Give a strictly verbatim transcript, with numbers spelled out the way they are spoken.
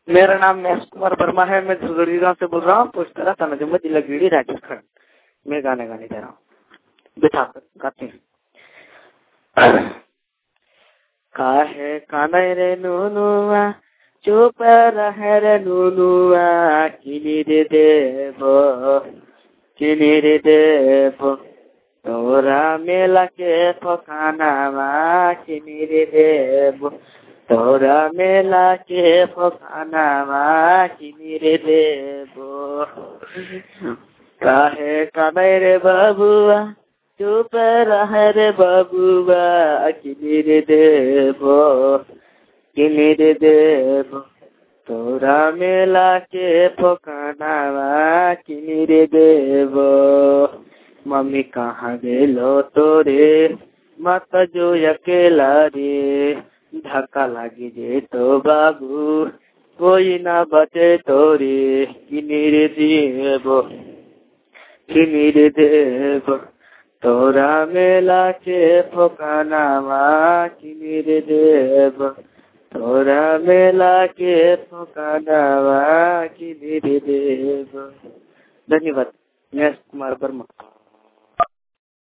मेरा नाम महेश कुमार वर्मा है। मैं धुलगड़ी गांव से बोल रहा हूँ। पोस्ट करा थाना जम्मू, जिला गिरिडीह, राजस्थान। मैं गाने गाने जा रहा हूँ, बिठा कर गाते हैं। काहे काने रे नुनुआ चुप रहे रे नुनुआ, किनी रे देवो किनी रे देवो तोरा मेला के फकानामा, किनी रे देवो तोरा मेला के फकानामा, किनी रे देवो। काहे काने रे बबुआ चुप रहे रे बबुआ, किनी रे देवो किनी रे देवो तोरा मेला के फकानामा, किनी रे देवो। मम्मी कहाँ गेलो तोरे मत जो अकेला रे, धक्का लागी जे तो बाबू कोई ना बचे तोरे, किनी रे देवो किनी रे देवो तोरा मेला के फकानामा, किनी रे देवो तोरा मेला के फकानामा, किनी रे देवो। धन्यवाद। महेश कुमार वर्मा।